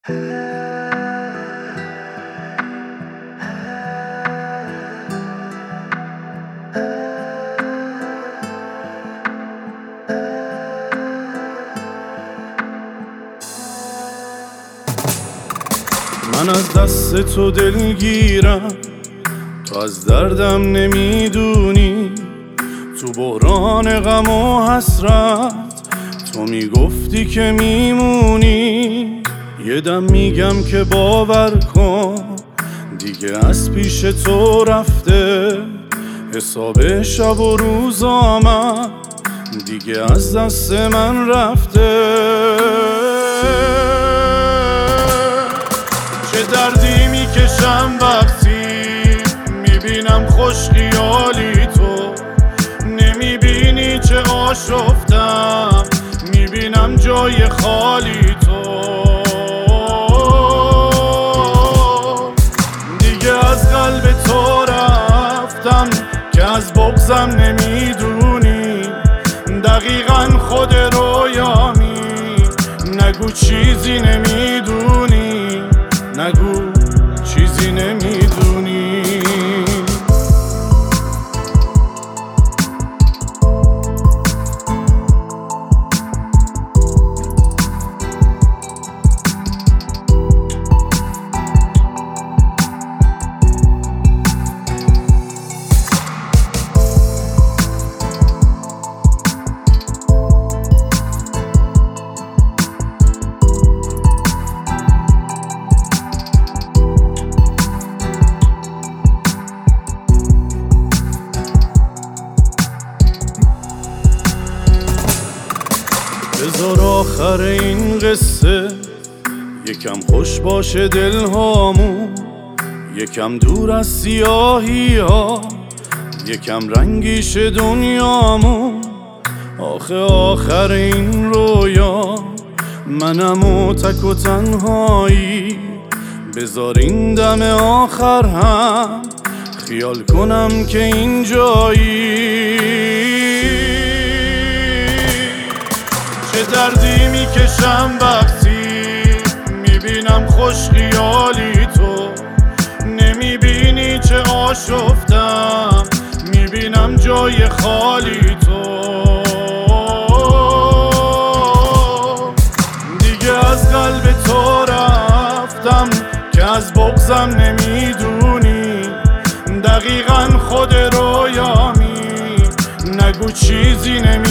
من از دست تو دلگیرم، تو از دردم نمیدونی. تو بحران غم و حسرت تو میگفتی که میمونی. یه دم میگم که باور کن دیگه از پیش تو رفته. حساب شب و روز آمد دیگه از دست من رفته. چه دردی میکشم وقتی میبینم خوش خیالی تو. نمیبینی چه آشفتم، میبینم جای خالی تو. دیگه از قلب تو رفتم که از بغضم نمیدونی. دقیقا خود رویامی، نگو چیزی نمیدونی، نگو چیزی نمیدونی. بذار آخر این قصه یکم خوش باشه دلهامون، یکم دور از سیاهی ها، یکم رنگیش دنیامون. آخه آخر این رویا منم و تک و تنهایی. بذار این دم آخر هم خیال کنم که این جایی. چه دردی میکشم وقتی میبینم خوش خیالی تو. نمیبینی چه آشفتم، میبینم جای خالی تو. دیگه از قلب تو رفتم که از بغضم نمیدونی. دقیقا خود رویامی، نگو چیزی نمیدونی.